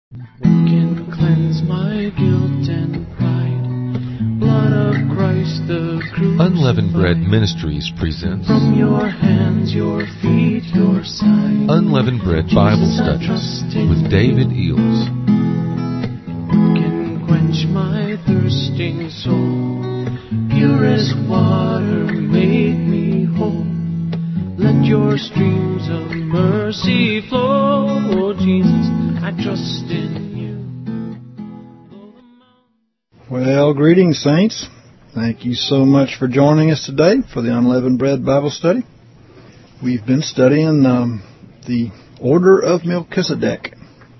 What can cleanse my guilt and pride? Blood of Christ the crucified. Unleavened Bread Ministries presents From your hands, your feet, your side. Unleavened Bread Bible Studies with David Eels. What can quench my thirsting soul? Purest water make me whole. Let your streams of mercy flow. Oh Jesus, I trust in you. Well, greetings, saints. Thank you so much for joining us today for the Unleavened Bread Bible Study. We've been studying the Order of Melchizedek.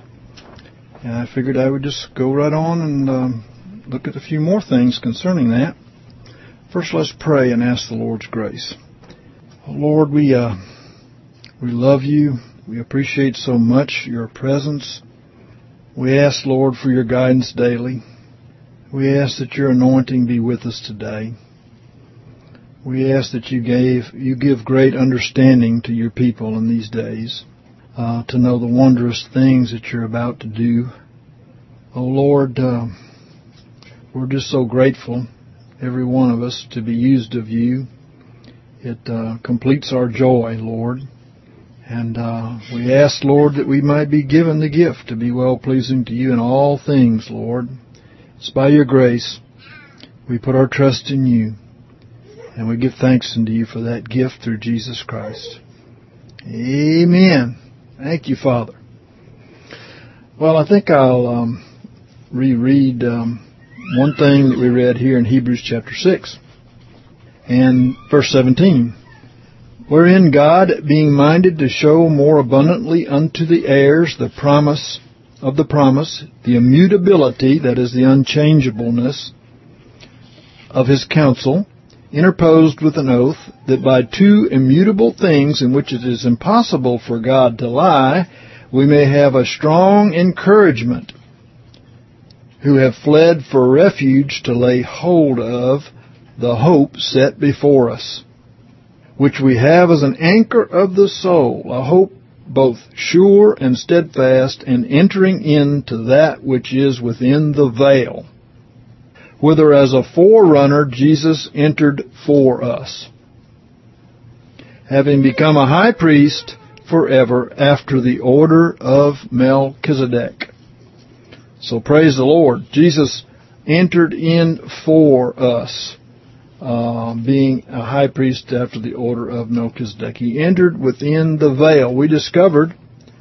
And I figured I would just go right on and look at a few more things concerning that. First, let's pray and ask the Lord's grace. Oh, Lord, we love you. We appreciate so much your presence. We ask, Lord, for your guidance daily. We ask that your anointing be with us today. We ask that you give great understanding to your people in these days, to know the wondrous things that you're about to do. Oh, Lord, we're just so grateful, every one of us, to be used of you. It completes our joy, Lord. And we ask, Lord, that we might be given the gift to be well-pleasing to you in all things, Lord. It's by your grace we put our trust in you, and we give thanks unto you for that gift through Jesus Christ. Amen. Thank you, Father. Well, I think I'll reread one thing that we read here in Hebrews chapter 6 and verse 17. Wherein God, being minded to show more abundantly unto the heirs the promise of the promise, the immutability, that is the unchangeableness of his counsel, interposed with an oath, that by two immutable things in which it is impossible for God to lie, we may have a strong encouragement, who have fled for refuge to lay hold of the hope set before us, which we have as an anchor of the soul, a hope both sure and steadfast, and entering into that which is within the veil, whither as a forerunner Jesus entered for us, having become a high priest forever after the order of Melchizedek. So praise the Lord. Jesus entered in for us, being a high priest after the order of Melchizedek. He entered within the veil. We discovered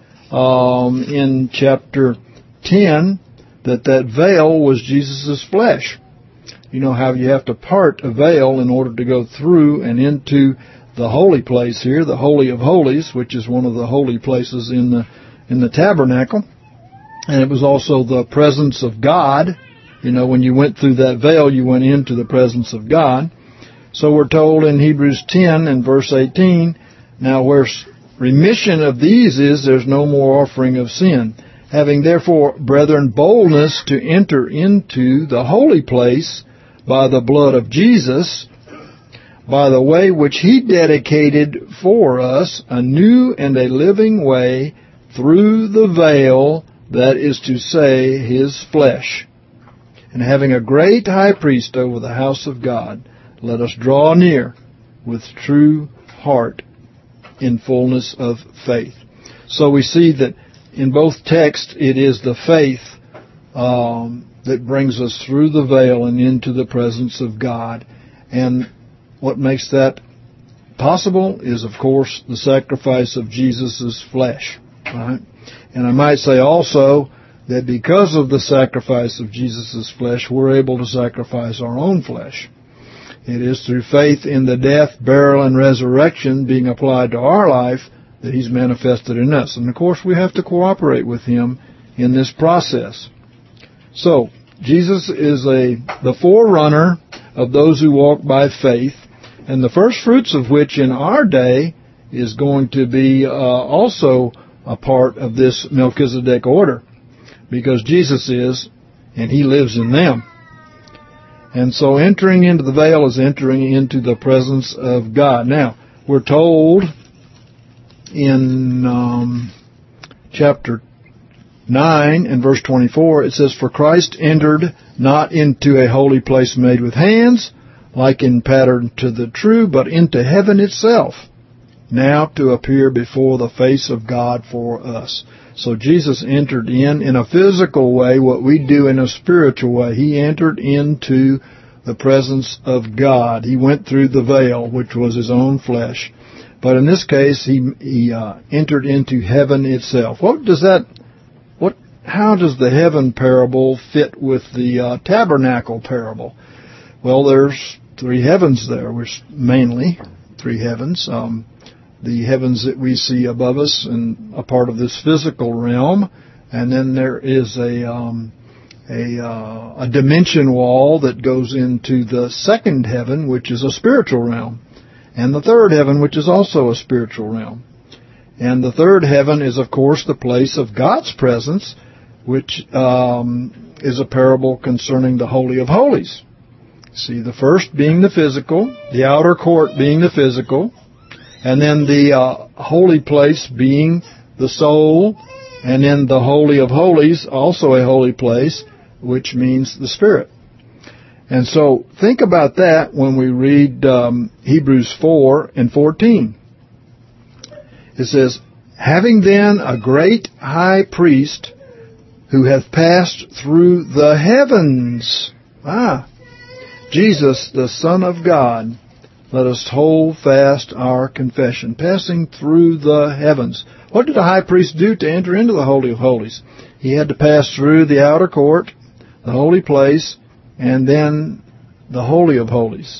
in chapter 10 that veil was Jesus' flesh. You know how you have to part a veil in order to go through and into the holy place here, the Holy of Holies, which is one of the holy places in the tabernacle. And it was also the presence of God. You know, when you went through that veil, you went into the presence of God. So we're told in Hebrews 10 and verse 18, now where remission of these is, there's no more offering of sin. Having therefore, brethren, boldness to enter into the holy place by the blood of Jesus, by the way which he dedicated for us, a new and a living way, through the veil, that is to say, his flesh. And having a great high priest over the house of God, let us draw near with true heart in fullness of faith. So we see that in both texts, it is the faith that brings us through the veil and into the presence of God. And what makes that possible is, of course, the sacrifice of Jesus' flesh. Right? And I might say also that because of the sacrifice of Jesus' flesh, we're able to sacrifice our own flesh. It is through faith in the death, burial, and resurrection being applied to our life that he's manifested in us. And of course, we have to cooperate with him in this process. So, Jesus is the forerunner of those who walk by faith, and the first fruits of which in our day is going to be also a part of this Melchizedek order, because Jesus is, and he lives in them. And so entering into the veil is entering into the presence of God. Now, we're told in chapter 9 and verse 24, it says, "For Christ entered not into a holy place made with hands, like in pattern to the true, but into heaven itself, now to appear before the face of God for us." So Jesus entered in a physical way, what we do in a spiritual way. He entered into the presence of God. He went through the veil, which was his own flesh. But in this case, he entered into heaven itself. How does the heaven parable fit with the tabernacle parable? Well, there's three heavens there, which mainly three heavens. The heavens that we see above us and a part of this physical realm, and then there is a dimension wall that goes into the second heaven, which is a spiritual realm, and the third heaven, which is also a spiritual realm. And the third heaven is, of course, the place of God's presence, which is a parable concerning the Holy of Holies. See, the first being the physical, the outer court being the physical, and then the holy place being the soul, and then the Holy of Holies, also a holy place, which means the Spirit. And so think about that when we read Hebrews 4 and 14. It says, "Having then a great high priest who hath passed through the heavens," Jesus, the Son of God, let us hold fast our confession. Passing through the heavens. What did a high priest do to enter into the Holy of Holies? He had to pass through the outer court, the holy place, and then the Holy of Holies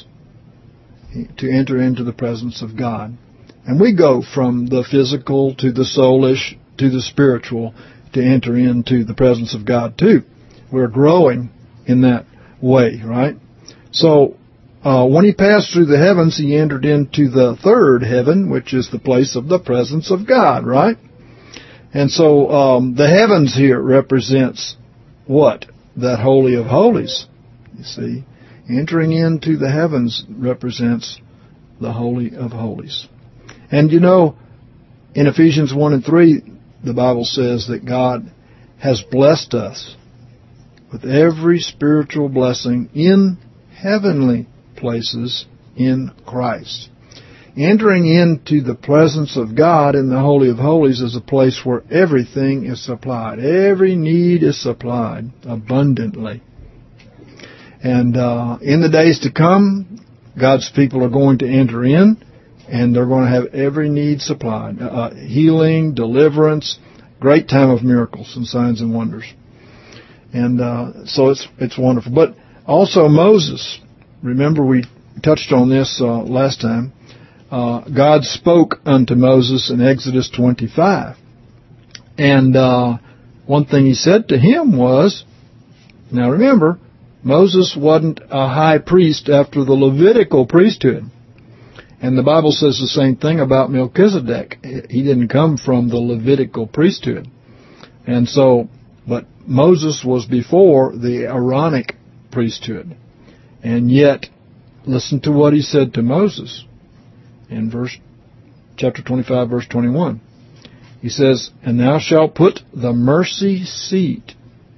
to enter into the presence of God. And we go from the physical to the soulish to the spiritual to enter into the presence of God too. We're growing in that way, right? So when he passed through the heavens, he entered into the third heaven, which is the place of the presence of God, right? And so the heavens here represents what? That Holy of Holies. You see, entering into the heavens represents the Holy of Holies. And you know, in Ephesians 1 and 3, the Bible says that God has blessed us with every spiritual blessing in heavenly places in Christ. Entering into the presence of God in the Holy of Holies is a place where everything is supplied. Every need is supplied abundantly. And in the days to come, God's people are going to enter in, and they're going to have every need supplied. Healing, deliverance, great time of miracles and signs and wonders. And so it's wonderful. But also Moses, remember we touched on this last time. God spoke unto Moses in Exodus 25. And one thing he said to him was, now remember, Moses wasn't a high priest after the Levitical priesthood. And the Bible says the same thing about Melchizedek. He didn't come from the Levitical priesthood. And so, but Moses was before the Aaronic priesthood. And yet, listen to what he said to Moses in chapter 25, verse 21. He says, "And thou shalt put the mercy seat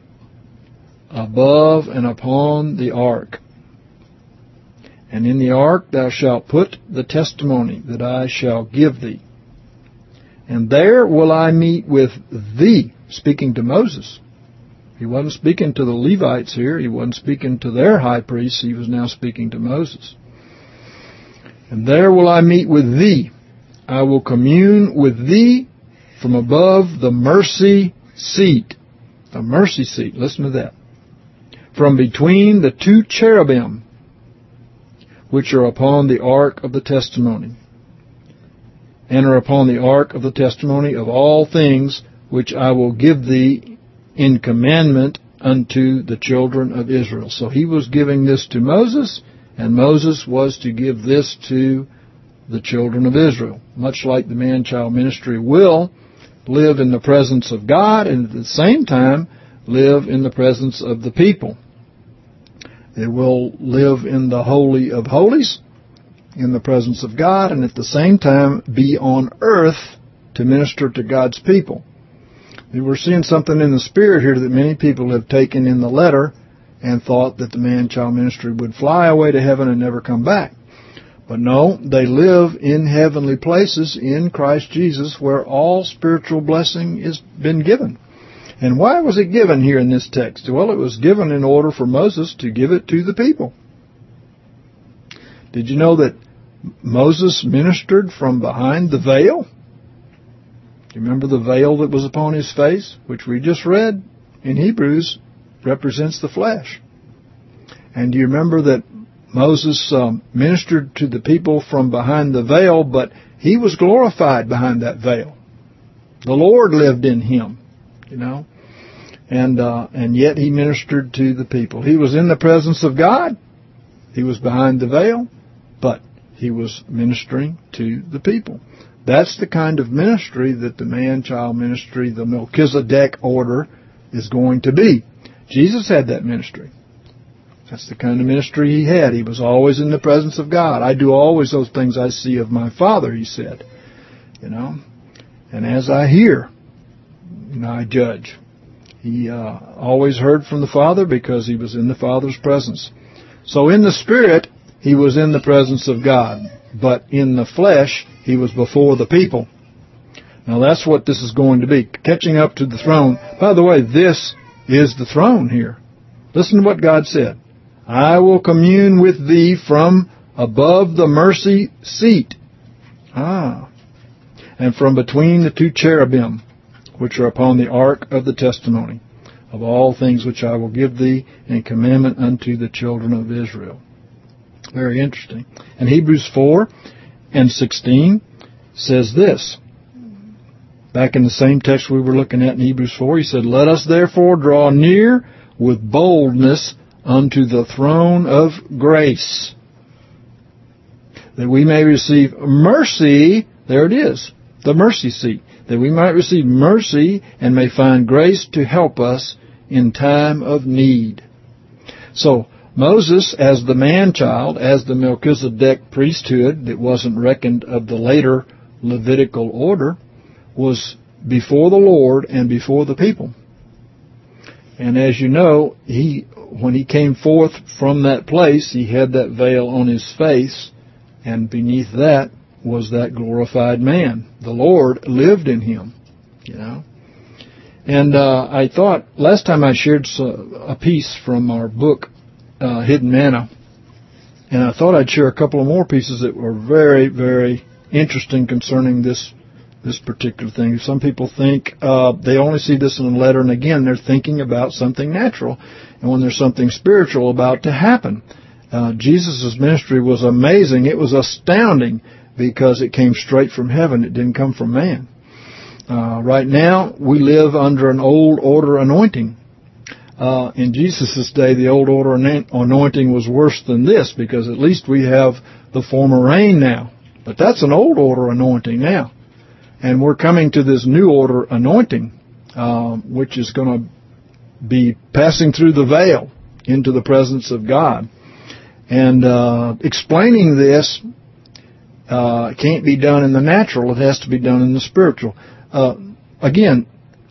above and upon the ark. And in the ark thou shalt put the testimony that I shall give thee. And there will I meet with thee," speaking to Moses. He wasn't speaking to the Levites here. He wasn't speaking to their high priests. He was now speaking to Moses. "And there will I meet with thee. I will commune with thee from above the mercy seat." The mercy seat, listen to that. "From between the two cherubim, which are upon the ark of the testimony, and are upon the ark of the testimony of all things which I will give thee in commandment unto the children of Israel." So he was giving this to Moses, and Moses was to give this to the children of Israel. Much like the man-child ministry will live in the presence of God and at the same time live in the presence of the people. It will live in the Holy of Holies, in the presence of God, and at the same time be on earth to minister to God's people. We're seeing something in the spirit here that many people have taken in the letter and thought that the man-child ministry would fly away to heaven and never come back. But no, they live in heavenly places in Christ Jesus where all spiritual blessing has been given. And why was it given here in this text? Well, it was given in order for Moses to give it to the people. Did you know that Moses ministered from behind the veil? Do you remember the veil that was upon his face, which we just read in Hebrews, represents the flesh? And do you remember that Moses ministered to the people from behind the veil, but he was glorified behind that veil. The Lord lived in him, you know, and yet he ministered to the people. He was in the presence of God. He was behind the veil, but he was ministering to the people. That's the kind of ministry that the man-child ministry, the Melchizedek order, is going to be. Jesus had that ministry. That's the kind of ministry he had. He was always in the presence of God. I do always those things I see of my Father, he said. You know, and as I hear, I judge. He always heard from the Father because he was in the Father's presence. So in the Spirit, he was in the presence of God. But in the flesh, he was before the people. Now that's what this is going to be. Catching up to the throne. By the way, this is the throne here. Listen to what God said. I will commune with thee from above the mercy seat. And from between the two cherubim, which are upon the ark of the testimony, of all things which I will give thee in commandment unto the children of Israel. Very interesting. And Hebrews 4:16 says this. Back in the same text we were looking at in Hebrews 4, he said, Let us therefore draw near with boldness unto the throne of grace, that we may receive mercy. There it is, the mercy seat. That we might receive mercy and may find grace to help us in time of need. So, Moses, as the man-child, as the Melchizedek priesthood that wasn't reckoned of the later Levitical order, was before the Lord and before the people. And as you know, when he came forth from that place, he had that veil on his face, and beneath that was that glorified man. The Lord lived in him, you know. And I thought, last time I shared a piece from our book, Hidden Manna, and I thought I'd share a couple of more pieces that were very, very interesting concerning this particular thing. Some people think they only see this in a letter, and again, they're thinking about something natural, and when there's something spiritual about to happen. Jesus' ministry was amazing. It was astounding because it came straight from heaven. It didn't come from man. Right now, we live under an old order anointing. In Jesus' day, the old order anointing was worse than this because at least we have the former rain now. But that's an old order anointing now. And we're coming to this new order anointing, which is going to be passing through the veil into the presence of God. And explaining this can't be done in the natural. It has to be done in the spiritual. Again,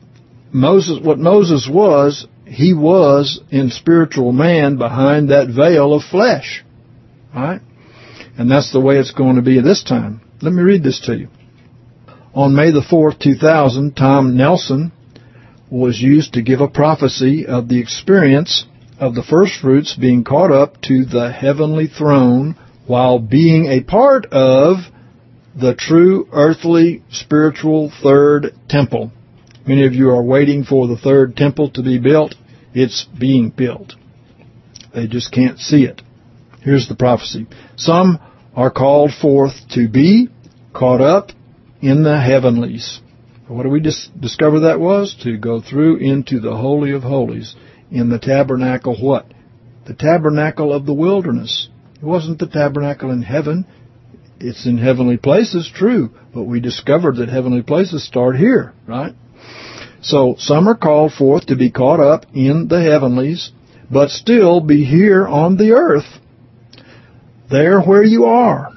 what Moses was, he was in spiritual man behind that veil of flesh. Right? And that's the way it's going to be this time. Let me read this to you. On May the 4th, 2000, Tom Nelson was used to give a prophecy of the experience of the first fruits being caught up to the heavenly throne while being a part of the true earthly spiritual third temple. Many of you are waiting for the third temple to be built. It's being built. They just can't see it. Here's the prophecy. Some are called forth to be caught up in the heavenlies. What do we discover that was? To go through into the Holy of Holies in the tabernacle what? The tabernacle of the wilderness. It wasn't the tabernacle in heaven. It's in heavenly places, true, but we discovered that heavenly places start here, right? So some are called forth to be caught up in the heavenlies, but still be here on the earth, there where you are,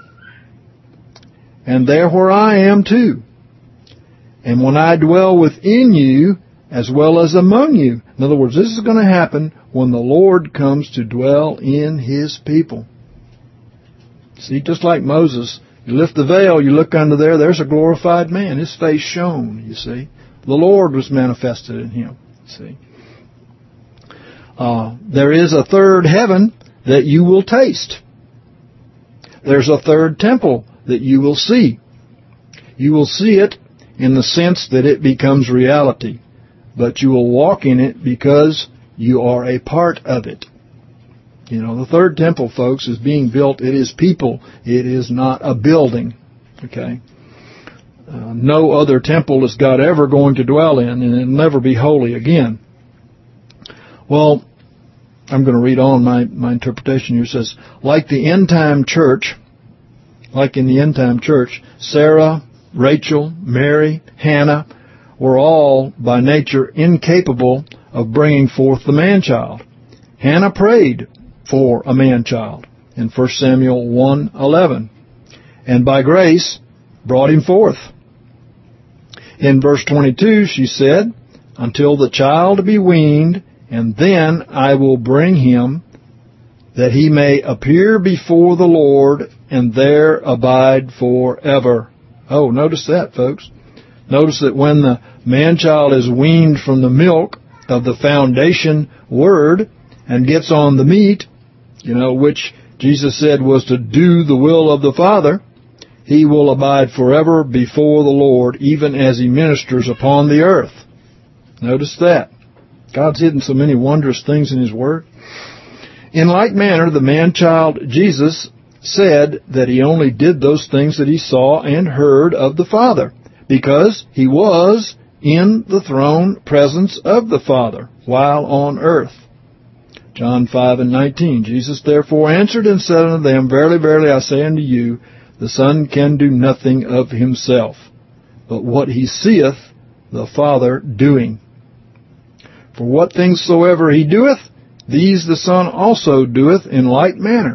and there where I am too. And when I dwell within you, as well as among you. In other words, this is going to happen when the Lord comes to dwell in His people. See, just like Moses, you lift the veil, you look under there, there's a glorified man. His face shone, you see. The Lord was manifested in him, see. There is a third heaven that you will taste. There's a third temple that you will see. You will see it in the sense that it becomes reality, but you will walk in it because you are a part of it. You know, the third temple, folks, is being built. It is people. It is not a building. Okay? No other temple is God ever going to dwell in, and it will never be holy again. Well, I'm going to read on my interpretation here. It says, like the end-time church, like in the end-time church, Sarah, Rachel, Mary, Hannah were all by nature incapable of bringing forth the man-child. Hannah prayed for a man-child in 1 Samuel 1:11, and by grace brought him forth. In verse 22, she said, until the child be weaned, and then I will bring him, that he may appear before the Lord, and there abide forever. Oh, notice that, folks. Notice that when the man-child is weaned from the milk of the foundation word and gets on the meat, you know, which Jesus said was to do the will of the Father, he will abide forever before the Lord, even as he ministers upon the earth. Notice that. God's hidden so many wondrous things in His Word. In like manner, the man-child Jesus said that He only did those things that He saw and heard of the Father, because He was in the throne presence of the Father while on earth. John 5:19. Jesus therefore answered and said unto them, verily, verily, I say unto you, the Son can do nothing of Himself, but what He seeth the Father doing. For what things soever He doeth, these the Son also doeth in like manner.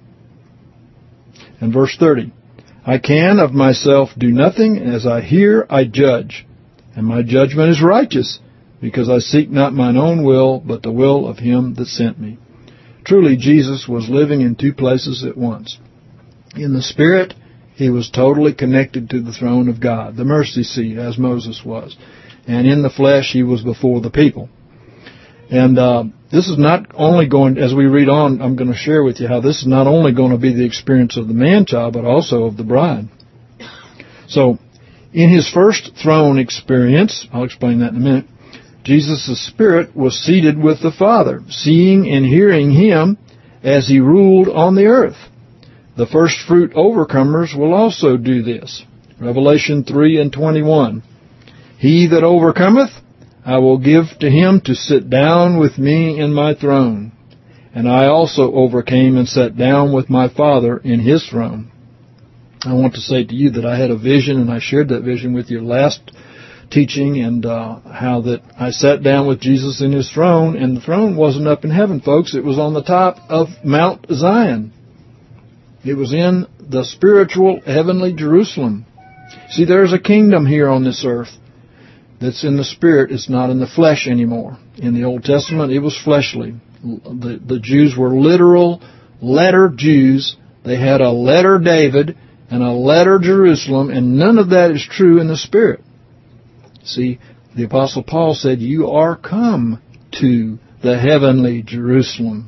And verse 30, I can of myself do nothing, as I hear I judge, and my judgment is righteous, because I seek not mine own will, but the will of Him that sent me. Truly, Jesus was living in two places at once. In the Spirit, He was totally connected to the throne of God, the mercy seat, as Moses was. And in the flesh, He was before the people. And this is not only going, as we read on, I'm going to share with you how this is not only going to be the experience of the man-child, but also of the bride. So, in His first throne experience, I'll explain that in a minute, Jesus' Spirit was seated with the Father, seeing and hearing Him as He ruled on the earth. The first fruit overcomers will also do this. Revelation 3:21. He that overcometh, I will give to him to sit down with me in my throne. And I also overcame and sat down with my Father in His throne. I want to say to you that I had a vision, and I shared that vision with you last teaching, and how that I sat down with Jesus in His throne, and the throne wasn't up in heaven, folks. It was on the top of Mount Zion. It was in the spiritual heavenly Jerusalem. See, there's a kingdom here on this earth that's in the spirit. It's not in the flesh anymore. In the Old Testament, it was fleshly. The Jews were literal letter Jews. They had a letter David and a letter Jerusalem, and none of that is true in the spirit. See, the Apostle Paul said, you are come to the heavenly Jerusalem.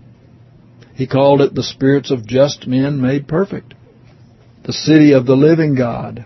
He called it the spirits of just men made perfect. The city of the living God.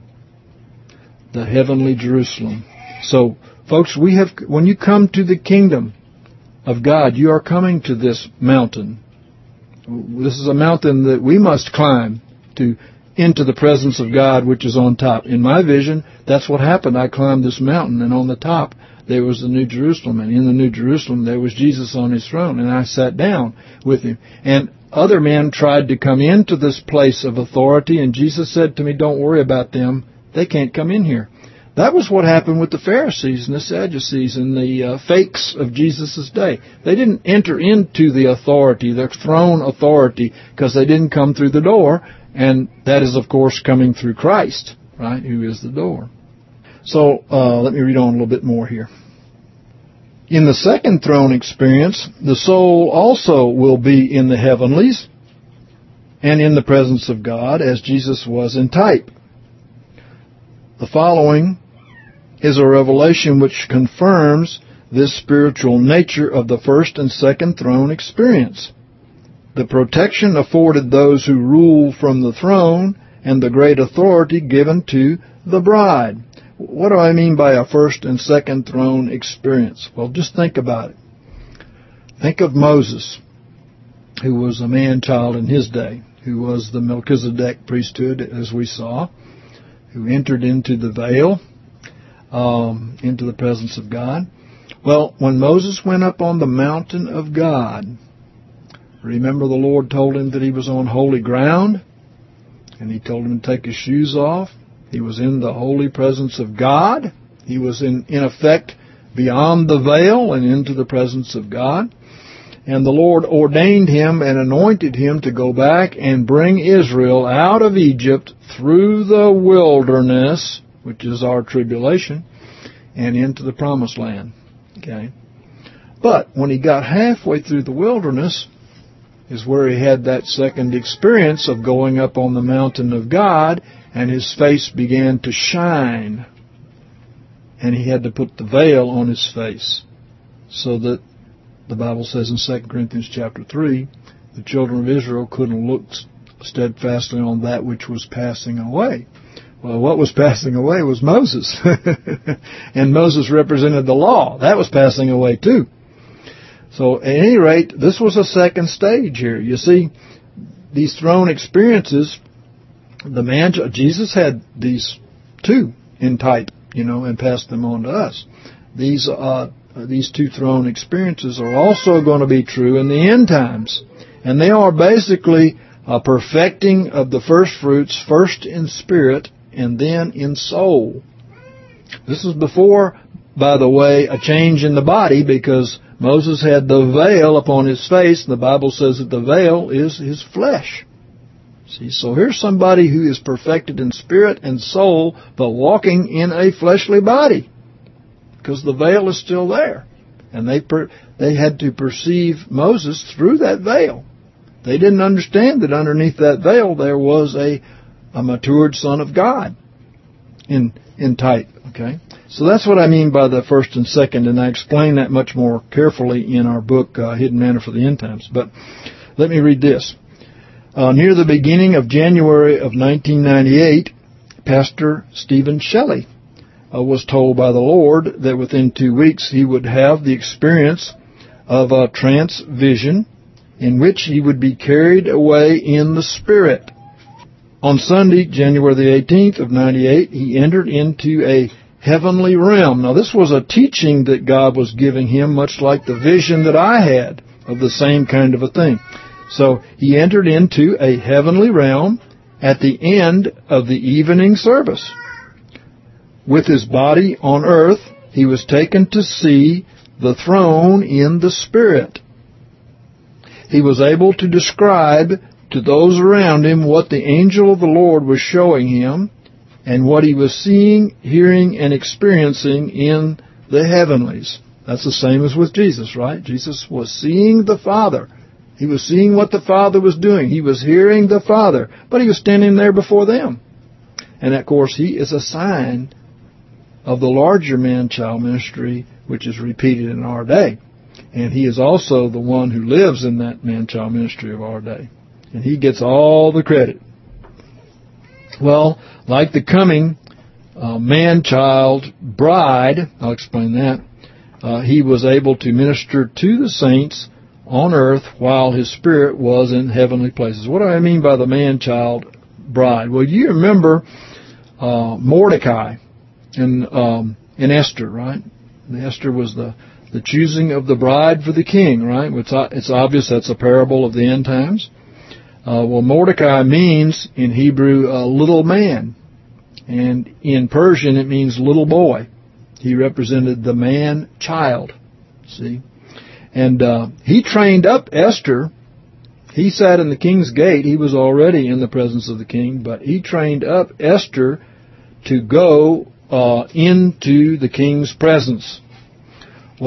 The heavenly Jerusalem. So, folks, when you come to the kingdom of God, you are coming to this mountain. This is a mountain that we must climb to into the presence of God, which is on top. In my vision, that's what happened. I climbed this mountain, and on the top there was the New Jerusalem, and in the New Jerusalem there was Jesus on His throne, and I sat down with Him. And other men tried to come into this place of authority, and Jesus said to me, don't worry about them. They can't come in here. That was what happened with the Pharisees and the Sadducees and the fakes of Jesus' day. They didn't enter into the authority, the throne authority, because they didn't come through the door. And that is, of course, coming through Christ, right, who is the door. So let me read on a little bit more here. In the second throne experience, the soul also will be in the heavenlies and in the presence of God as Jesus was in type. The following is a revelation which confirms this spiritual nature of the first and second throne experience. The protection afforded those who rule from the throne and the great authority given to the bride. What do I mean by a first and second throne experience? Well, just think about it. Think of Moses, who was a man-child in his day, who was the Melchizedek priesthood, as we saw, who entered into the veil, into the presence of God. Well, when Moses went up on the mountain of God, remember the Lord told him that he was on holy ground, and he told him to take his shoes off. He was in the holy presence of God. He was in effect beyond the veil and into the presence of God. And the Lord ordained him and anointed him to go back and bring Israel out of Egypt through the wilderness, which is our tribulation, and into the promised land. Okay. But when he got halfway through the wilderness is where he had that second experience of going up on the mountain of God, and his face began to shine, and he had to put the veil on his face, so that the Bible says in 2 Corinthians chapter 3, the children of Israel couldn't look steadfastly on that which was passing away. Well, what was passing away was Moses, and Moses represented the law. That was passing away too. So at any rate, this was a second stage here. You see, these throne experiences, Jesus had these two in type, and passed them on to us. These two throne experiences are also going to be true in the end times. And they are basically a perfecting of the first fruits, first in spirit and then in soul. This is before, by the way, a change in the body, because Moses had the veil upon his face. The Bible says that the veil is his flesh. See, so here's somebody who is perfected in spirit and soul, but walking in a fleshly body, because the veil is still there. And they had to perceive Moses through that veil. They didn't understand that underneath that veil there was a matured Son of God in type. Okay, so that's what I mean by the first and second, and I explain that much more carefully in our book, Hidden Manna for the End Times. But let me read this. Near the beginning of January of 1998, Pastor Stephen Shelley was told by the Lord that within 2 weeks he would have the experience of a trance vision in which he would be carried away in the Spirit. On Sunday, January the 18th of 98, he entered into a heavenly realm. Now, this was a teaching that God was giving him, much like the vision that I had of the same kind of a thing. So he entered into a heavenly realm at the end of the evening service. With his body on earth, he was taken to see the throne in the Spirit. He was able to describe to those around him what the angel of the Lord was showing him and what he was seeing, hearing, and experiencing in the heavenlies. That's the same as with Jesus, right? Jesus was seeing the Father. He was seeing what the Father was doing. He was hearing the Father, but he was standing there before them. And, of course, he is a sign of the larger man-child ministry, which is repeated in our day. And he is also the one who lives in that man-child ministry of our day. And he gets all the credit. Well, like the coming man-child bride, I'll explain that, he was able to minister to the saints on earth while his spirit was in heavenly places. What do I mean by the man-child bride? Well, you remember Mordecai in Esther, right? Esther was the choosing of the bride for the king, right? It's obvious that's a parable of the end times. Well, Mordecai means in Hebrew little man, and in Persian it means little boy. He represented the man-child, see? And he trained up Esther. He sat in the king's gate. He was already in the presence of the king, but he trained up Esther to go into the king's presence. Well,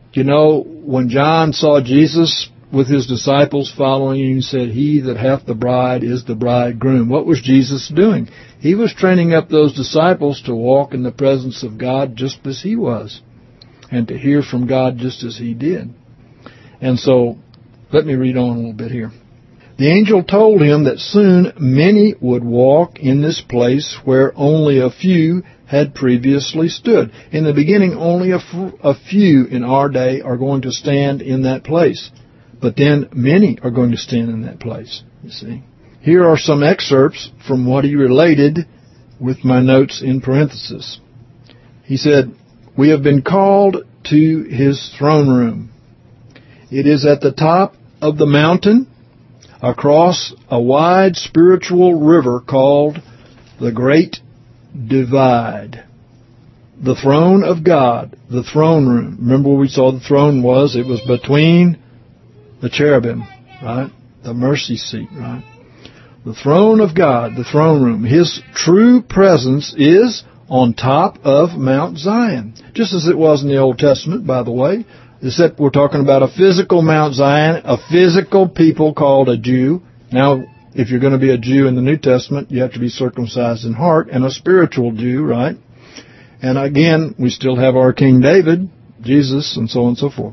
You know, when John saw Jesus with his disciples following him, he said, "He that hath the bride is the bridegroom." What was Jesus doing? He was training up those disciples to walk in the presence of God just as he was, and to hear from God just as he did. And so, let me read on a little bit here. The angel told him that soon many would walk in this place where only a few had previously stood. In the beginning, only a few in our day are going to stand in that place. But then many are going to stand in that place, you see. Here are some excerpts from what he related with my notes in parenthesis. He said, "We have been called to his throne room. It is at the top of the mountain, across a wide spiritual river called the Great Divide. The throne of God, the throne room." Remember where we saw the throne was? It was between the cherubim, right? The mercy seat, right? The throne of God, the throne room. His true presence is on top of Mount Zion. Just as it was in the Old Testament, by the way. Except we're talking about a physical Mount Zion, a physical people called a Jew. Now, if you're going to be a Jew in the New Testament, you have to be circumcised in heart, and a spiritual Jew, right? And again, we still have our King David, Jesus, and so on and so forth.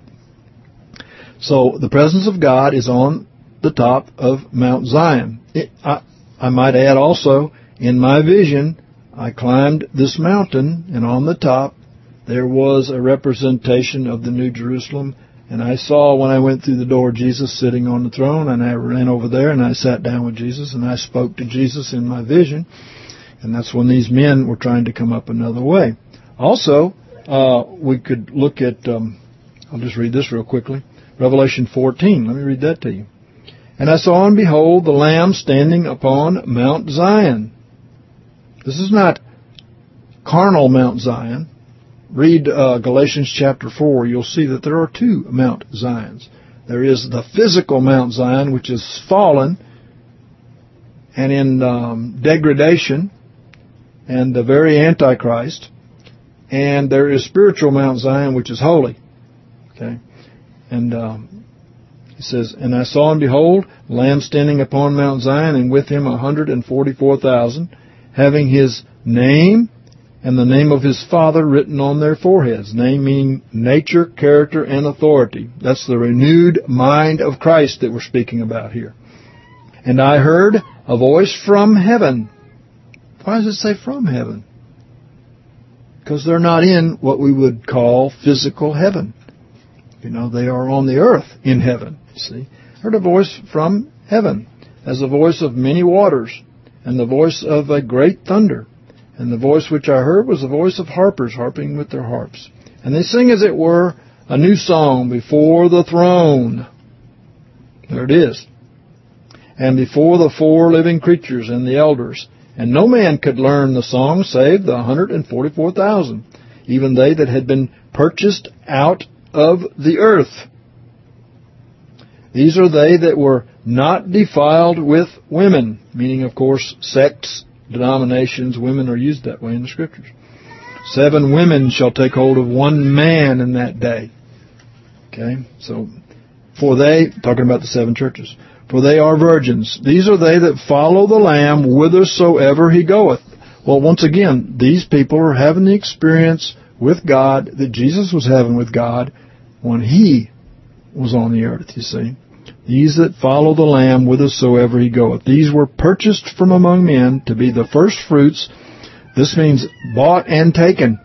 So the presence of God is on the top of Mount Zion. I might add also, in my vision, I climbed this mountain, and on the top there was a representation of the New Jerusalem. And I saw when I went through the door Jesus sitting on the throne, and I ran over there and I sat down with Jesus and I spoke to Jesus in my vision. And that's when these men were trying to come up another way. Also, we could look at, I'll just read this real quickly, Revelation 14. Let me read that to you. "And I saw and behold the Lamb standing upon Mount Zion." This is not carnal Mount Zion. Read Galatians chapter 4. You'll see that there are two Mount Zions. There is the physical Mount Zion, which is fallen and in degradation and the very Antichrist. And there is spiritual Mount Zion, which is holy. Okay? And he says, "And I saw and behold, the Lamb standing upon Mount Zion, and with him 144,000, having his name and the name of his Father written on their foreheads." Name meaning nature, character, and authority. That's the renewed mind of Christ that we're speaking about here. "And I heard a voice from heaven." Why does it say from heaven? Because they're not in what we would call physical heaven. You know, they are on the earth in heaven. See? "Heard a voice from heaven, as the voice of many waters, and the voice of a great thunder. And the voice which I heard was the voice of harpers harping with their harps. And they sing, as it were, a new song before the throne." There it is. "And before the 4 living creatures and the elders. And no man could learn the song save the 144,000, even they that had been purchased out of the earth. These are they that were not defiled with women," meaning, of course, sects, denominations. Women are used that way in the Scriptures. "7 women shall take hold of 1 man in that day." Okay, so, "For they," talking about the 7 churches, "for they are virgins. These are they that follow the Lamb whithersoever he goeth." Well, once again, these people are having the experience with God that Jesus was having with God when he was on the earth, you see. "These that follow the Lamb whithersoever he goeth." These were purchased from among men to be the first fruits. This means bought and taken.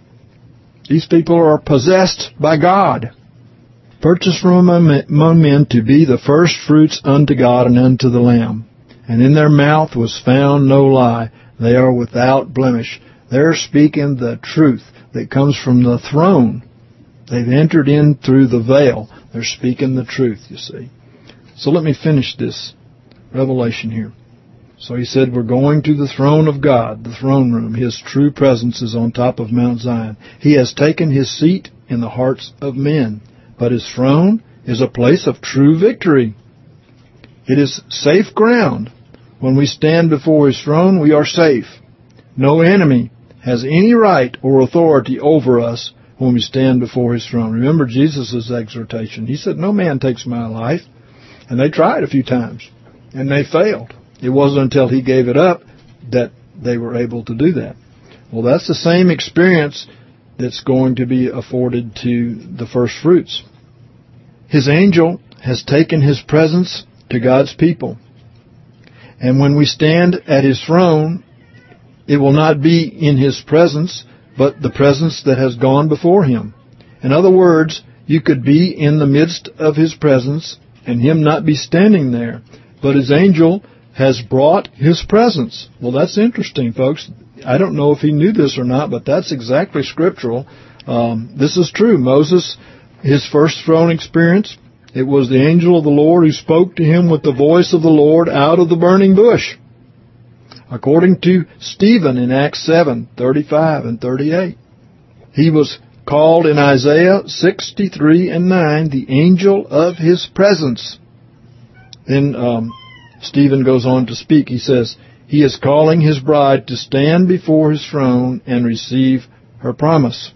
These people are possessed by God. Purchased from among men to be the first fruits unto God and unto the Lamb. "And in their mouth was found no lie. They are without blemish." They're speaking the truth that comes from the throne. They've entered in through the veil. They're speaking the truth, you see. So let me finish this revelation here. So he said, we're going to the throne of God, the throne room. His true presence is on top of Mount Zion. He has taken his seat in the hearts of men, but his throne is a place of true victory. It is safe ground. When we stand before his throne, we are safe. No enemy has any right or authority over us when we stand before His throne. Remember Jesus' exhortation. He said, no man takes my life. And they tried a few times, and they failed. It wasn't until He gave it up that they were able to do that. Well, that's the same experience that's going to be afforded to the first fruits. His angel has taken His presence to God's people. And when we stand at His throne, it will not be in His presence, but the presence that has gone before Him. In other words, you could be in the midst of His presence and Him not be standing there, but His angel has brought His presence. Well, that's interesting, folks. I don't know if he knew this or not, but that's exactly scriptural. This is true. Moses, his first throne experience, it was the angel of the Lord who spoke to him with the voice of the Lord out of the burning bush. According to Stephen in Acts 7:35 and 38. He was called in Isaiah 63 and 9 the angel of His presence. Then Stephen goes on to speak. He says, He is calling His bride to stand before His throne and receive her promise.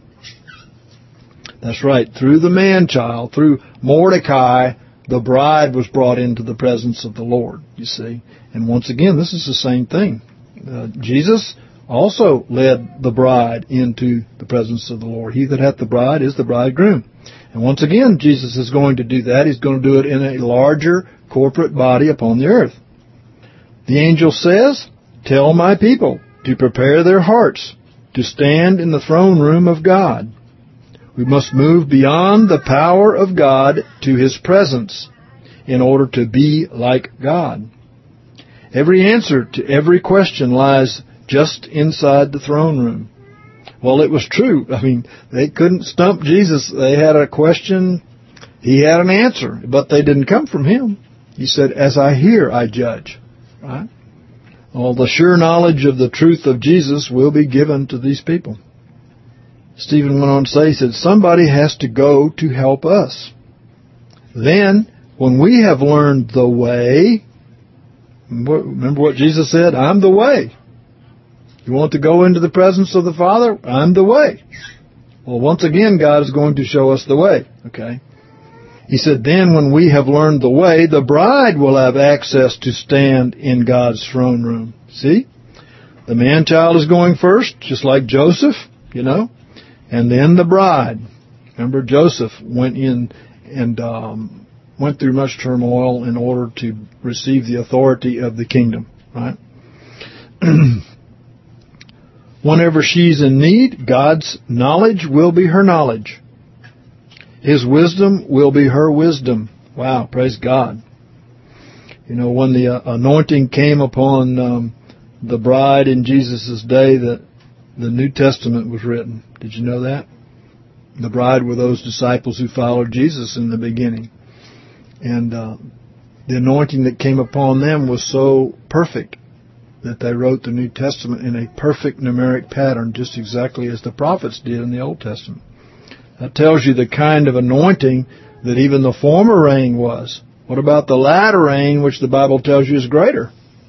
That's right. Through the man-child, through Mordecai, the bride was brought into the presence of the Lord, you see. And once again, this is the same thing. Jesus also led the bride into the presence of the Lord. He that hath the bride is the bridegroom. And once again, Jesus is going to do that. He's going to do it in a larger corporate body upon the earth. The angel says, tell my people to prepare their hearts to stand in the throne room of God. We must move beyond the power of God to His presence in order to be like God. Every answer to every question lies just inside the throne room. Well, it was true. I mean, they couldn't stump Jesus. They had a question. He had an answer, but they didn't come from Him. He said, as I hear, I judge. Right? Well, the sure knowledge of the truth of Jesus will be given to these people. Stephen went on to say, he said, somebody has to go to help us. Then, when we have learned the way, remember what Jesus said? I'm the way. You want to go into the presence of the Father? I'm the way. Well, once again, God is going to show us the way. Okay? He said, then when we have learned the way, the bride will have access to stand in God's throne room. See? The man-child is going first, just like Joseph, and then the bride. Remember, Joseph went in and went through much turmoil in order to receive the authority of the kingdom, right? Whenever she's in need, God's knowledge will be her knowledge. His wisdom will be her wisdom. Wow, praise God. When the anointing came upon the bride in Jesus' day, the New Testament was written. Did you know that? The bride were those disciples who followed Jesus in the beginning. And the anointing that came upon them was so perfect that they wrote the New Testament in a perfect numeric pattern, just exactly as the prophets did in the Old Testament. That tells you the kind of anointing that even the former rain was. What about the latter rain, which the Bible tells you is greater?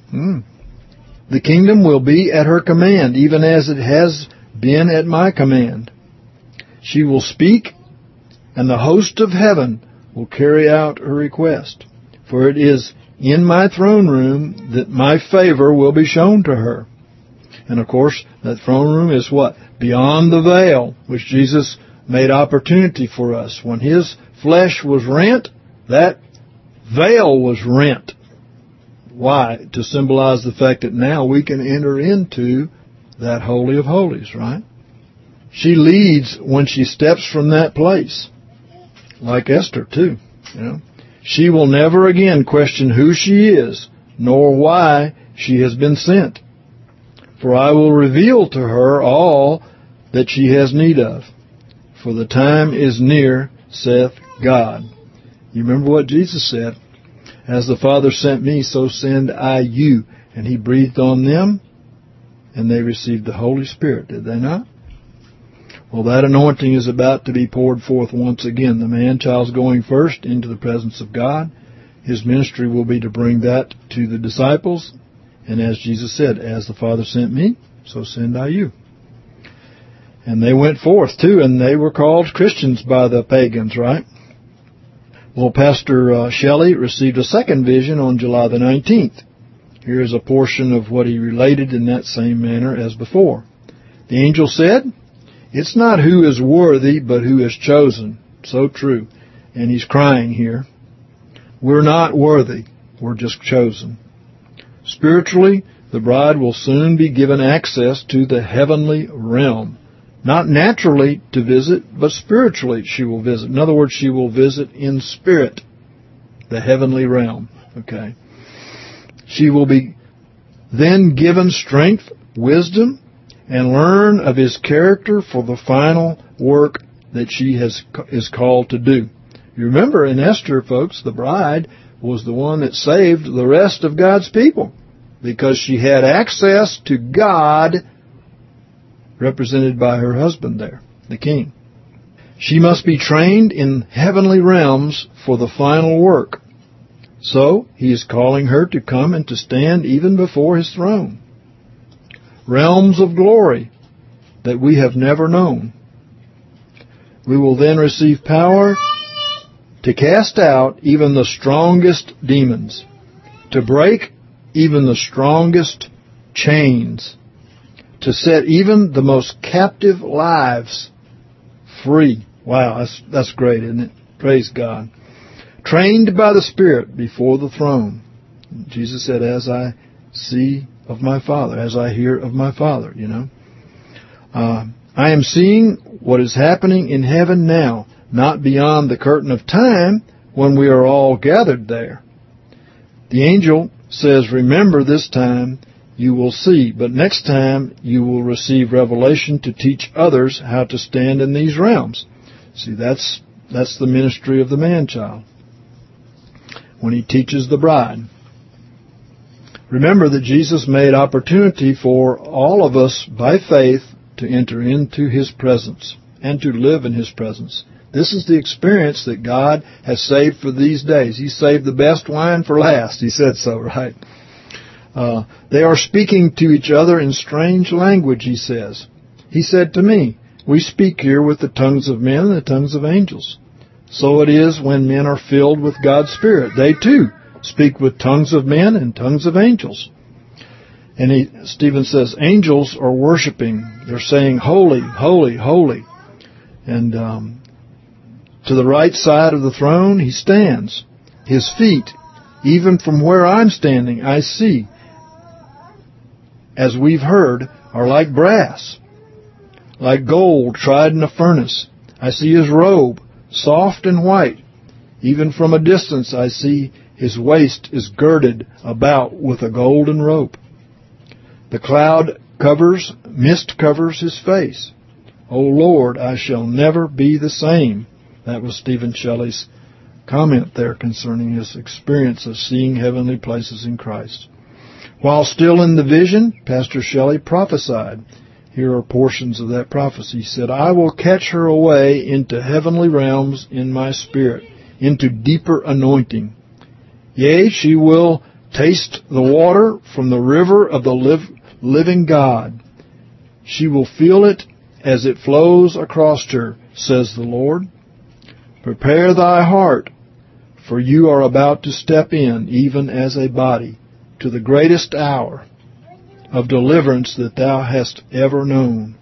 The kingdom will be at her command, even as it has been at my command. She will speak, and the host of heaven will carry out her request. For it is in my throne room that my favor will be shown to her. And of course, that throne room is what? Beyond the veil, which Jesus made opportunity for us. When His flesh was rent, that veil was rent. Why? To symbolize the fact that now we can enter into that Holy of Holies, right? She leads when she steps from that place. Like Esther, too. She will never again question who she is, nor why she has been sent. For I will reveal to her all that she has need of. For the time is near, saith God. You remember what Jesus said? As the Father sent me, so send I you. And He breathed on them, and they received the Holy Spirit. Did they not? Well, that anointing is about to be poured forth once again. The man-child's going first into the presence of God. His ministry will be to bring that to the disciples. And as Jesus said, as the Father sent me, so send I you. And they went forth, too, and they were called Christians by the pagans, right? Well, Pastor Shelley received a second vision on July the 19th. Here is a portion of what he related in that same manner as before. The angel said, "It's not who is worthy, but who is chosen." So true. And he's crying here. We're not worthy. We're just chosen. Spiritually, the bride will soon be given access to the heavenly realm. Not naturally to visit, but spiritually she will visit. In other words, she will visit in spirit, the heavenly realm. Okay. She will be then given strength, wisdom, and learn of His character for the final work that she is called to do. You remember in Esther, folks, the bride was the one that saved the rest of God's people because she had access to God, represented by her husband there, the king. She must be trained in heavenly realms for the final work. So, He is calling her to come and to stand even before His throne. Realms of glory that we have never known. We will then receive power to cast out even the strongest demons, to break even the strongest chains, to set even the most captive lives free. Wow, that's great, isn't it? Praise God. Trained by the Spirit before the throne. Jesus said, as I see of my Father, as I hear of my Father, you know. I am seeing what is happening in heaven now, not beyond the curtain of time when we are all gathered there. The angel says, remember this time you will see, but next time you will receive revelation to teach others how to stand in these realms. See, that's the ministry of the man-child when he teaches the bride. Remember that Jesus made opportunity for all of us by faith to enter into His presence and to live in His presence. This is the experience that God has saved for these days. He saved the best wine for last. He said so, right? They are speaking to each other in strange language, He says. He said to me, we speak here with the tongues of men and the tongues of angels. So it is when men are filled with God's Spirit. They too speak with tongues of men and tongues of angels. And Stephen says, angels are worshiping. They're saying, holy, holy, holy. And to the right side of the throne, He stands. His feet, even from where I'm standing, I see, as we've heard, are like brass, like gold tried in a furnace. I see His robe, soft and white. Even from a distance, I see His waist is girded about with a golden rope. The mist covers His face. O Lord, I shall never be the same. That was Stephen Shelley's comment there concerning his experience of seeing heavenly places in Christ. While still in the vision, Pastor Shelley prophesied. Here are portions of that prophecy. He said, I will catch her away into heavenly realms in my spirit, into deeper anointing. Yea, she will taste the water from the river of the living God. She will feel it as it flows across her, says the Lord. Prepare thy heart, for you are about to step in, even as a body, to the greatest hour of deliverance that thou hast ever known.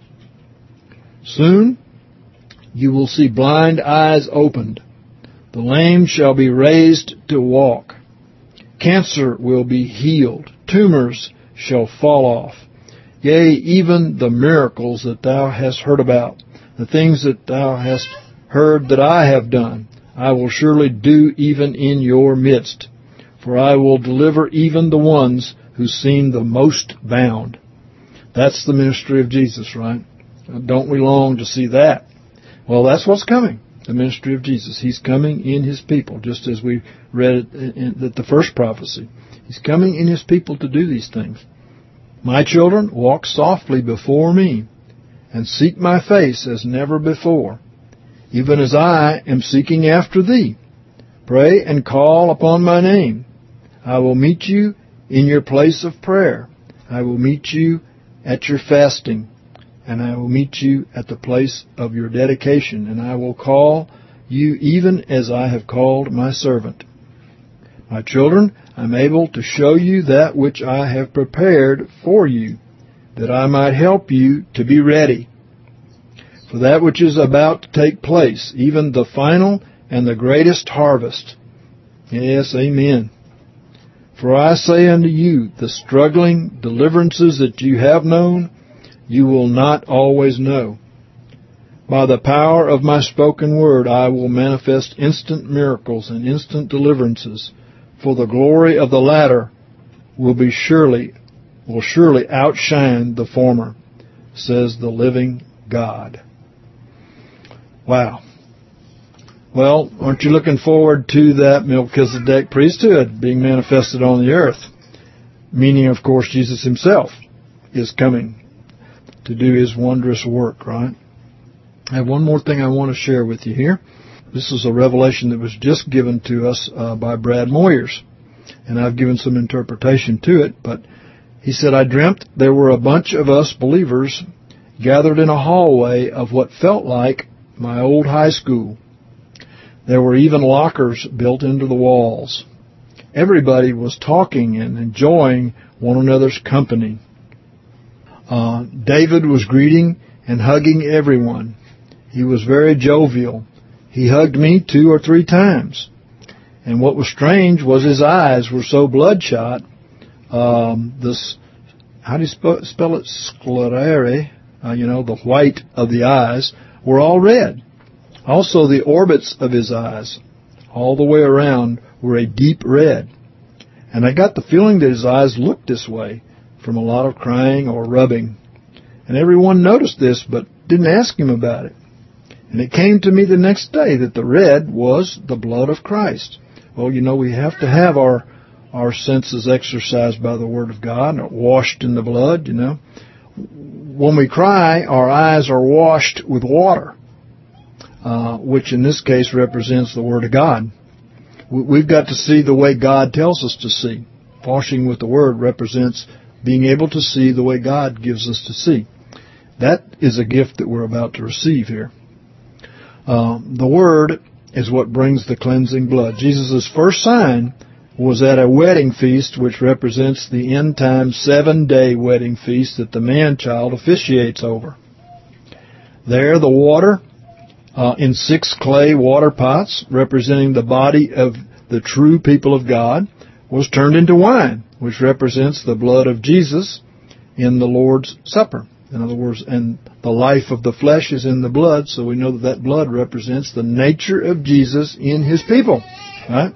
Soon you will see blind eyes opened. The lame shall be raised to walk. Cancer will be healed. Tumors shall fall off. Yea, even the miracles that thou hast heard about, the things that thou hast heard that I have done, I will surely do even in your midst. For I will deliver even the ones who seem the most bound. That's the ministry of Jesus, right? Don't we long to see that? Well, that's what's coming, the ministry of Jesus. He's coming in His people, just as we read it in the first prophecy. He's coming in His people to do these things. My children, walk softly before me, and seek my face as never before, even as I am seeking after thee. Pray and call upon my name. I will meet you in your place of prayer. I will meet you at your fasting. and I will meet you at the place of your dedication, and I will call you even as I have called my servant. My children, I am able to show you that which I have prepared for you, that I might help you to be ready for that which is about to take place, even the final and the greatest harvest. Yes, amen. For I say unto you, the struggling deliverances that you have known, you will not always know. By the power of my spoken word, I will manifest instant miracles and instant deliverances, for the glory of the latter will surely outshine the former, says the living God. Wow. Well, aren't you looking forward to that Melchizedek priesthood being manifested on the earth? Meaning, of course, Jesus himself is coming to do his wondrous work, right? I have one more thing I want to share with you here. This is a revelation that was just given to us by Brad Moyers, and I've given some interpretation to it, but he said, I dreamt there were a bunch of us believers gathered in a hallway of what felt like my old high school. There were even lockers built into the walls. Everybody was talking and enjoying one another's company. David was greeting and hugging everyone. He was very jovial. He hugged me 2 or 3 times. And what was strange was his eyes were so bloodshot. How do you spell it? Sclerare. The white of the eyes were all red. Also, the orbits of his eyes, all the way around, were a deep red. And I got the feeling that his eyes looked this way from a lot of crying or rubbing. And everyone noticed this, but didn't ask him about it. And it came to me the next day that the red was the blood of Christ. Well, we have to have our senses exercised by the Word of God, washed in the blood, When we cry, our eyes are washed with water, which in this case represents the Word of God. We've got to see the way God tells us to see. Washing with the Word represents being able to see the way God gives us to see. That is a gift that we're about to receive here. The Word is what brings the cleansing blood. Jesus' first sign was at a wedding feast, which represents the end-time 7-day wedding feast that the man-child officiates over. There, the water in 6 clay water pots, representing the body of the true people of God, was turned into wine, which represents the blood of Jesus in the Lord's Supper. In other words, and the life of the flesh is in the blood, so we know that blood represents the nature of Jesus in his people. Right?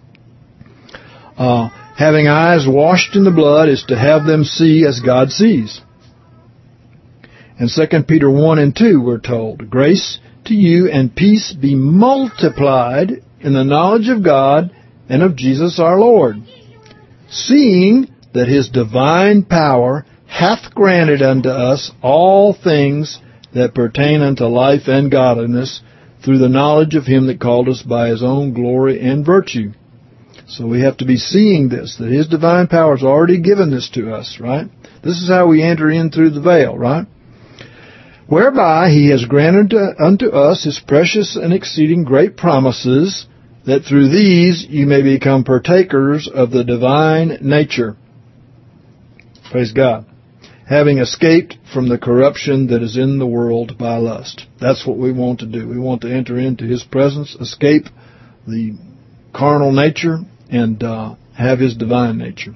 Having eyes washed in the blood is to have them see as God sees. In 2 Peter 1 and 2, we're told, grace to you and peace be multiplied in the knowledge of God and of Jesus our Lord, seeing that his divine power hath granted unto us all things that pertain unto life and godliness through the knowledge of him that called us by his own glory and virtue. So we have to be seeing this, that his divine power has already given this to us, right? This is how we enter in through the veil, right? Whereby he has granted unto us his precious and exceeding great promises, that through these you may become partakers of the divine nature. Praise God. Having escaped from the corruption that is in the world by lust. That's what we want to do. We want to enter into his presence, escape the carnal nature, and have his divine nature.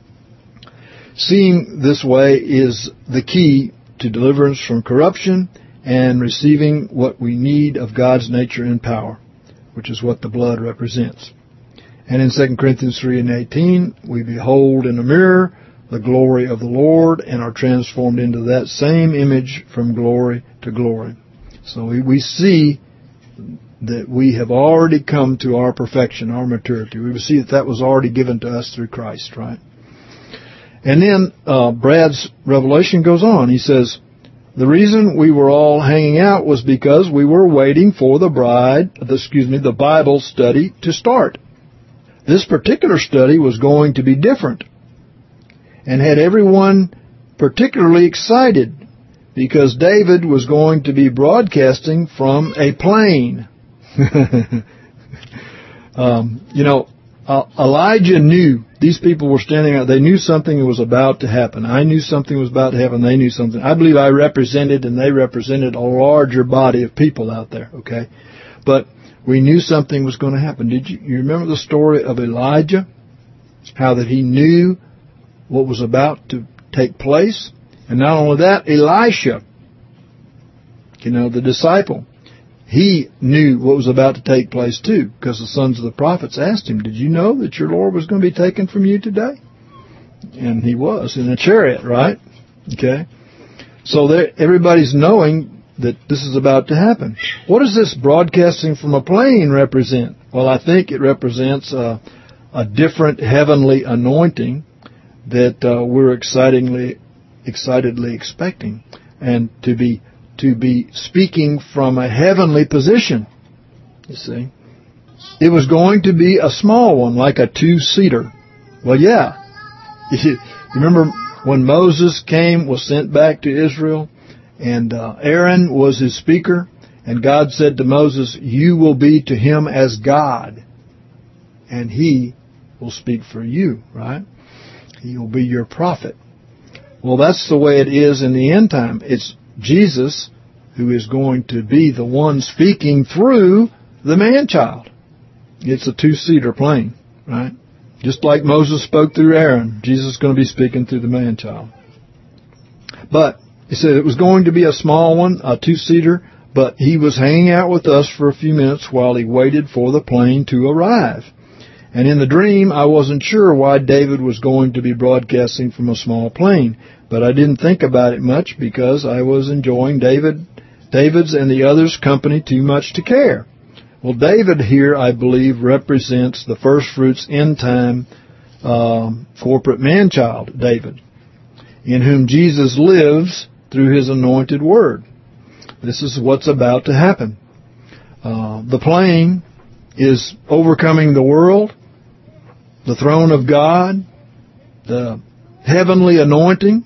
Seeing this way is the key to deliverance from corruption and receiving what we need of God's nature and power, which is what the blood represents. And in 2 Corinthians 3 and 18, we behold in a mirror the glory of the Lord and are transformed into that same image from glory to glory. So we see that we have already come to our perfection, our maturity. We see that was already given to us through Christ, right? And then Brad's revelation goes on. He says, the reason we were all hanging out was because we were waiting for the Bible study to start. This particular study was going to be different and had everyone particularly excited because David was going to be broadcasting from a plane. Elijah knew. These people were standing out. They knew something was about to happen. I knew something was about to happen. They knew something. I believe I represented, and they represented, a larger body of people out there, okay? But we knew something was going to happen. You remember the story of Elijah? How that he knew what was about to take place? And not only that, Elisha, the disciple, he knew what was about to take place too, because the sons of the prophets asked him, did you know that your Lord was going to be taken from you today? And he was, in a chariot, right? Okay. So everybody's knowing that this is about to happen. What does this broadcasting from a plane represent? Well, I think it represents a different heavenly anointing that we're excitedly expecting, and to be speaking from a heavenly position. You see, it was going to be a small one, like a 2-seater. Well, yeah. You remember when Moses was sent back to Israel, and Aaron was his speaker, and God said to Moses, you will be to him as God, and he will speak for you, right? He will be your prophet. Well, that's the way it is in the end time. It's Jesus who is going to be the one speaking through the man-child. It's a 2-seater plane, right? Just like Moses spoke through Aaron, Jesus is going to be speaking through the man-child. But he said it was going to be a small one, a 2-seater, but he was hanging out with us for a few minutes while he waited for the plane to arrive. And in the dream, I wasn't sure why David was going to be broadcasting from a small plane, but I didn't think about it much because I was enjoying David's and the others' company too much to care. Well, David here, I believe, represents the first fruits end-time corporate man-child, David, in whom Jesus lives through his anointed word. This is what's about to happen. The plane is overcoming the world, the throne of God, the heavenly anointing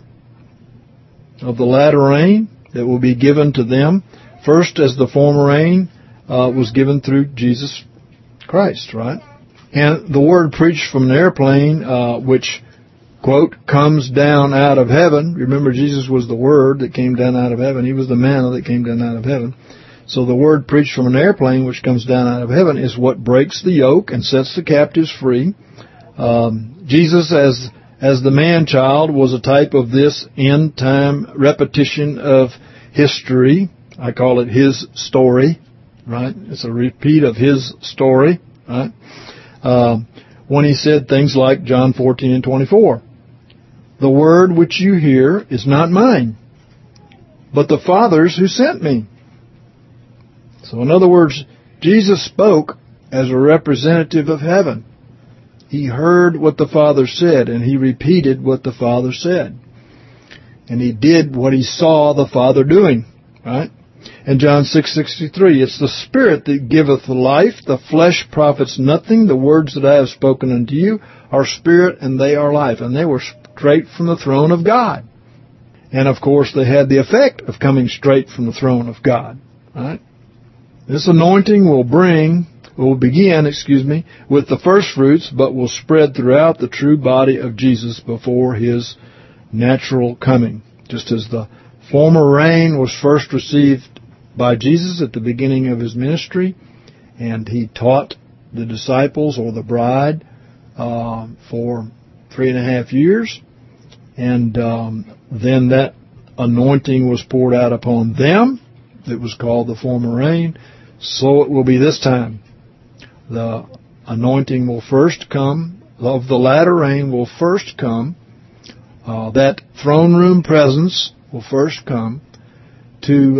of the latter rain that will be given to them, first as the former rain was given through Jesus Christ, right? And the word preached from an airplane, which, quote, comes down out of heaven. Remember, Jesus was the Word that came down out of heaven. He was the manna that came down out of heaven. So the word preached from an airplane, which comes down out of heaven, is what breaks the yoke and sets the captives free. Jesus, as the man-child, was a type of this end-time repetition of history. I call it his story, right? It's a repeat of his story, right? When he said things like John 14:24, the word which you hear is not mine, but the Father's who sent me. So in other words, Jesus spoke as a representative of heaven. He heard what the Father said, and he repeated what the Father said. And he did what he saw the Father doing, right? And John 6:63, it's the Spirit that giveth life, the flesh profits nothing. The words that I have spoken unto you are spirit, and they are life. And they were straight from the throne of God. And of course, they had the effect of coming straight from the throne of God, right? This anointing will begin with the first fruits, but will spread throughout the true body of Jesus before his natural coming. Just as the former rain was first received by Jesus at the beginning of his ministry, and he taught the disciples or the bride for 3.5 years, and then that anointing was poured out upon them. It was called the former rain. So it will be this time. The anointing will first come, of the latter rain will first come, that throne room presence will first come to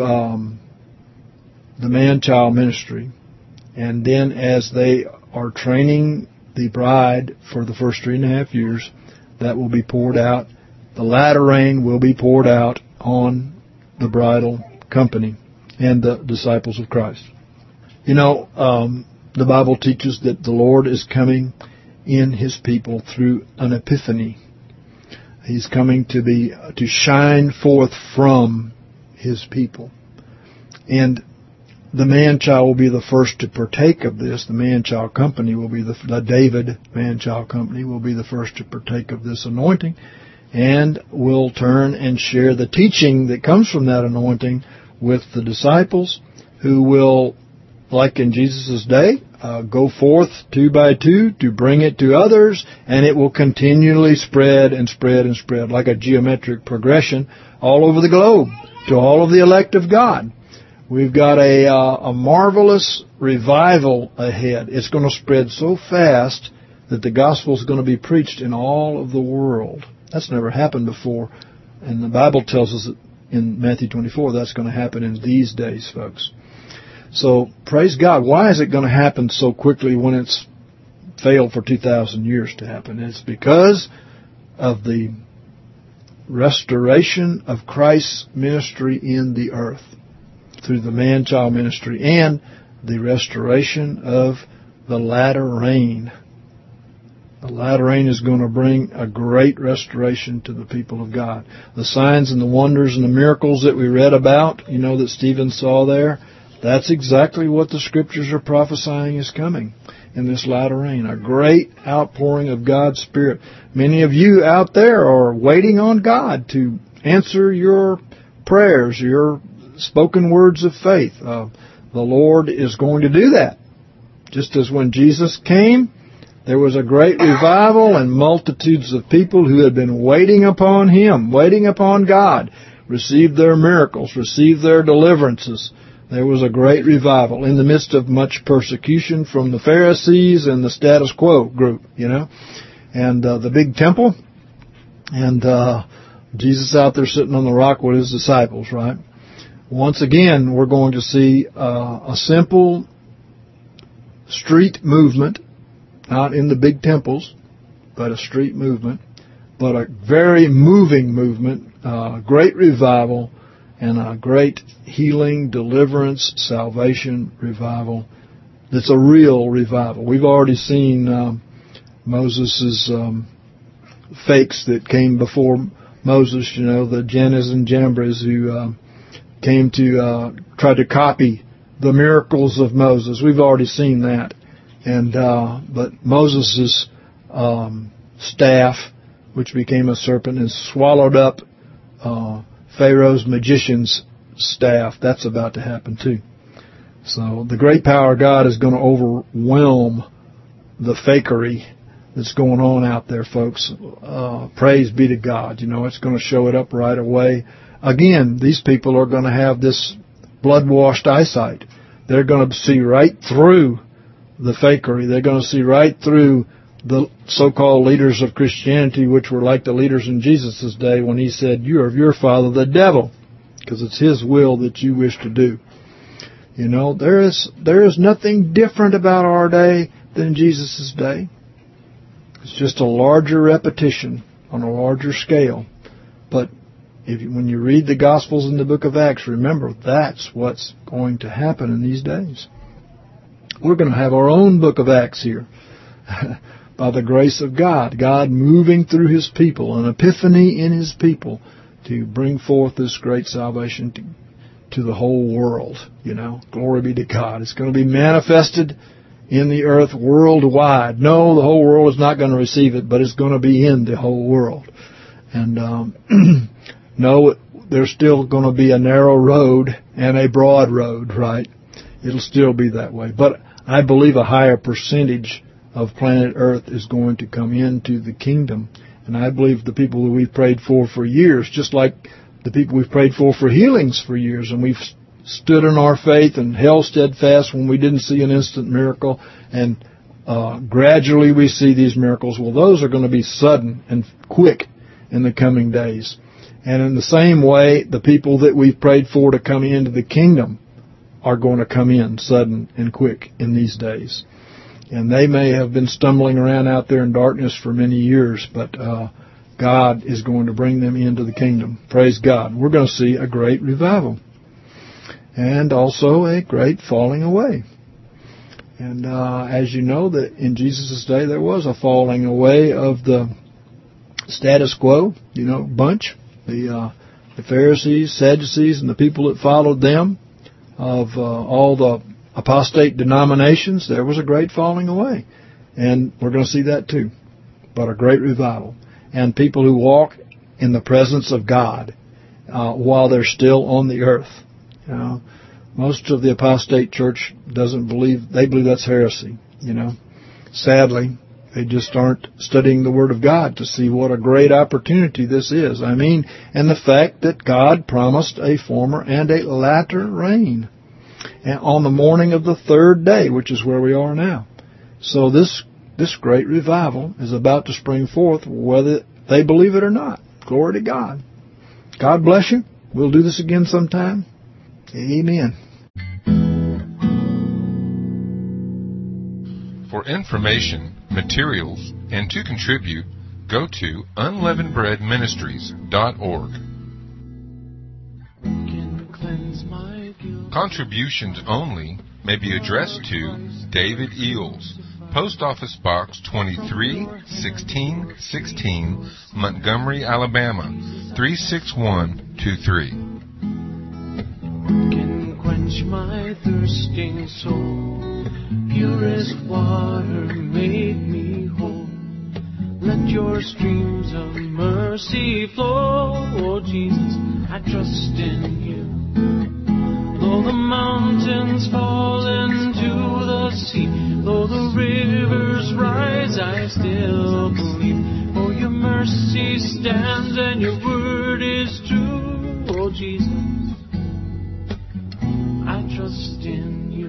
the man-child ministry. And then as they are training the bride for the first 3.5 years, that will be poured out. The latter rain will be poured out on the bridal company and the disciples of Christ. You know, the Bible teaches that the Lord is coming in his people through an epiphany. He's coming to shine forth from His people. And the man-child will be the first to partake of this. The man-child company will be the David man-child company will be the first to partake of this anointing, and will turn and share the teaching that comes from that anointing with the disciples, who will, like in Jesus' day, go forth 2 by 2 to bring it to others, and it will continually spread and spread and spread like a geometric progression all over the globe to all of the elect of God. We've got a marvelous revival ahead. It's going to spread so fast that the gospel is going to be preached in all of the world. That's never happened before, and the Bible tells us that in Matthew 24 that's going to happen in these days, folks. So, praise God. Why is it going to happen so quickly when it's failed for 2,000 years to happen? It's because of the restoration of Christ's ministry in the earth through the man-child ministry, and the restoration of the latter rain. The latter rain is going to bring a great restoration to the people of God. The signs and the wonders and the miracles that we read about, that Stephen saw there, that's exactly what the Scriptures are prophesying is coming in this latter rain. A great outpouring of God's Spirit. Many of you out there are waiting on God to answer your prayers, your spoken words of faith. The Lord is going to do that. Just as when Jesus came, there was a great revival, and multitudes of people who had been waiting upon Him, waiting upon God, received their miracles, received their deliverances. There was a great revival in the midst of much persecution from the Pharisees and the status quo group, and the big temple, and Jesus out there sitting on the rock with His disciples, right? Once again, we're going to see a simple street movement, not in the big temples, but a street movement, but a very moving movement, great revival, and a great healing, deliverance, salvation revival. That's a real revival. We've already seen Moses' fakes that came before Moses, the Jannes and Jambres who came to try to copy the miracles of Moses. We've already seen that. And but Moses' staff, which became a serpent, and swallowed up Pharaoh's magician's staff. That's about to happen too. So the great power of God is going to overwhelm the fakery that's going on out there, folks. Praise be to God. It's going to show it up right away. Again, these people are going to have this blood-washed eyesight. They're going to see right through the fakery. They're going to see right through the so-called leaders of Christianity, which were like the leaders in Jesus' day when He said, "You are of your father, the devil," because it's his will that you wish to do. There is nothing different about our day than Jesus' day. It's just a larger repetition on a larger scale. But when you read the Gospels in the book of Acts, remember that's what's going to happen in these days. We're going to have our own book of Acts here. By the grace of God, God moving through His people, an epiphany in His people to bring forth this great salvation to the whole world. Glory be to God. It's going to be manifested in the earth worldwide. No, the whole world is not going to receive it, but it's going to be in the whole world. And no, there's still going to be a narrow road and a broad road, right? It'll still be that way. But I believe a higher percentage of planet Earth is going to come into the kingdom. And I believe the people that we've prayed for years, just like the people we've prayed for healings for years, and we've stood in our faith and held steadfast when we didn't see an instant miracle, and gradually we see these miracles. Well, those are going to be sudden and quick in the coming days. And in the same way, the people that we've prayed for to come into the kingdom are going to come in sudden and quick in these days. And they may have been stumbling around out there in darkness for many years, but God is going to bring them into the kingdom. Praise God. We're going to see a great revival. And also a great falling away. And as you know, that in Jesus' day there was a falling away of the status quo, bunch, the the Pharisees, Sadducees, and the people that followed them, of all the apostate denominations, there was a great falling away. And we're going to see that too. But a great revival. And people who walk in the presence of God while they're still on the earth. You know, most of the apostate church doesn't believe, they believe that's heresy, you know. Sadly, they just aren't studying the Word of God to see what a great opportunity this is. I mean, and the fact that God promised a former and a latter rain on the morning of the third day, which is where we are now. So this great revival is about to spring forth, whether they believe it or not. Glory to God. God bless you. We'll do this again sometime. Amen. For information, materials, and to contribute, go to unleavenedbreadministries.org. Contributions only may be addressed to David Eels, Post Office Box 231616, Montgomery, Alabama 36123. Can quench my thirsting soul. Purest water make me whole. Let your streams of mercy flow. Oh Jesus, I trust in you. Though the mountains fall into the sea, though the rivers rise, I still believe. For your mercy stands and your word is true. Oh Jesus, I trust in you.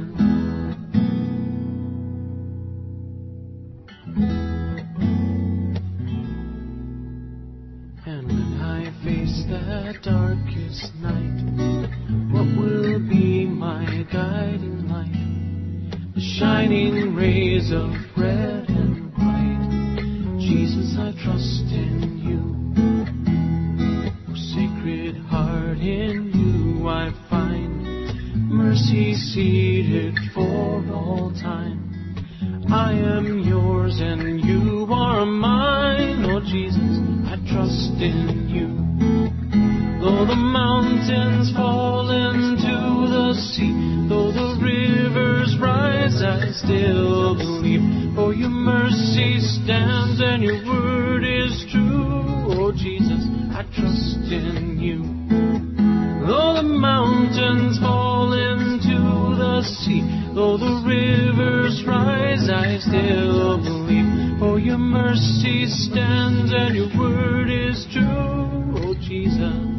And when I face that darkest night, what will be my guiding light? The shining rays of red and white. Jesus, I trust in you. Oh, Sacred Heart, in you I find mercy seated for all time. I am yours and you are mine. Oh Jesus, I trust in you. Though the mountains fall into the sea, though the rivers rise, I still believe. For your mercy stands and your word is true. Oh Jesus, I trust in you. Though the mountains fall into the sea, though the rivers rise, I still believe. For your mercy stands and your word is true. Oh Jesus,